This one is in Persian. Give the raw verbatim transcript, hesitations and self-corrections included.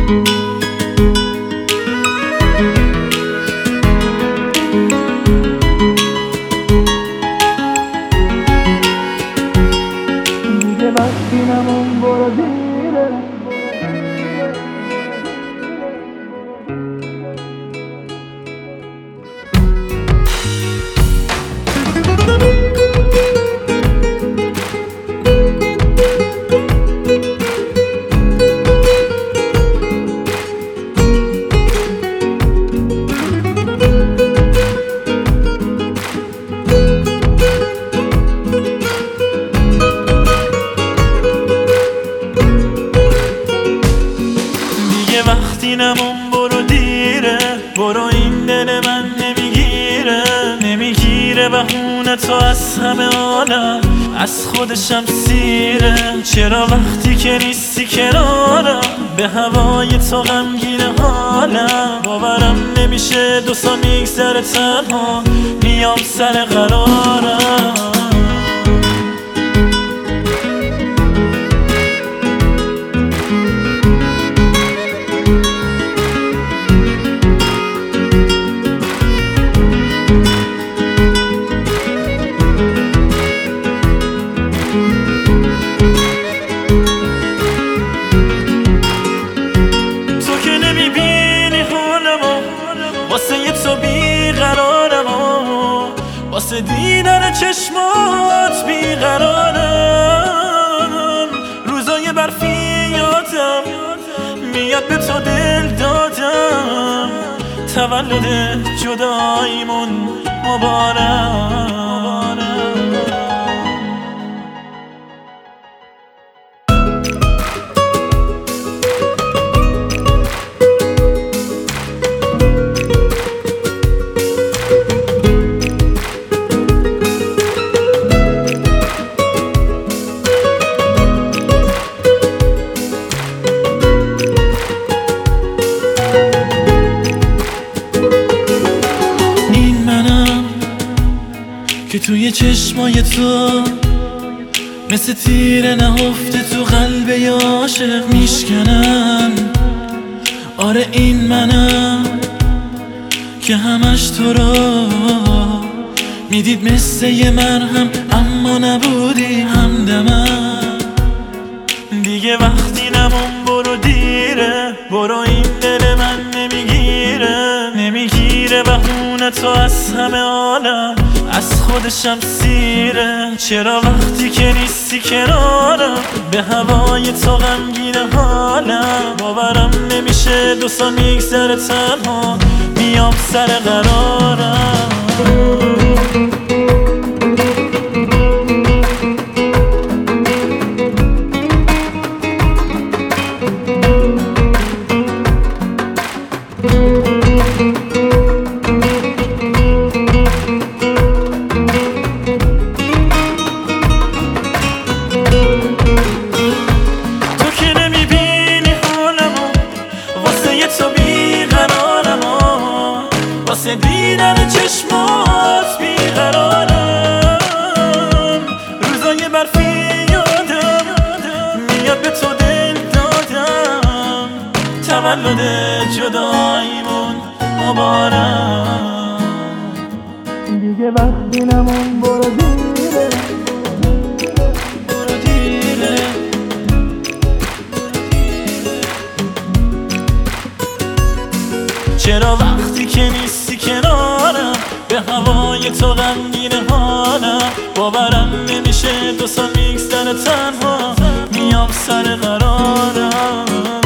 دیگه وقتی نمون برو دیره. وقتی نمون برو دیره، برو این دل من نمیگیره نمیگیره بهونه تو از همه عالم، از خودشم سیره. چرا وقتی که نیستی کنارم به هوای تو غمگینه حالم، باورم نمیشه دو سال میگذره تنها میام سر قرارم. واسه تو بیقرارم و واسه دیدن چشمات بیقرارم. روزای برفی یادم میاد به تو دل دادم، تولد جداییمون مبارک. که توی چشمای تو مثل تیر نهفته تو قلب ی عاشق میشکنم. آره این منم که همش تو رو میدید مثل یه مرهم، اما نبودی همدمم. دیگه وقتی نمون برو دیره، برو این دل من نمیگیره نمیگیره بهونه تو از همه عالم، از خودشم سیره. چرا وقتی که نیستی کنارم به هوای تو غمگینه حالم، باورم نمیشه دو سال میگذره تنها میام سر قرارم. واسه دیدن چشمات بیقرارم. روزای برفی یادم میاد به تو دل دادم، تولد جداییمون مبارک. دیگه وقتی نمون برو دیره. برو دیره. چرا وقتی که نیستی کنارم به هوای تو غمگینه حالم، باورم نمیشه دو سال میگذره تنها میام سر قرارم.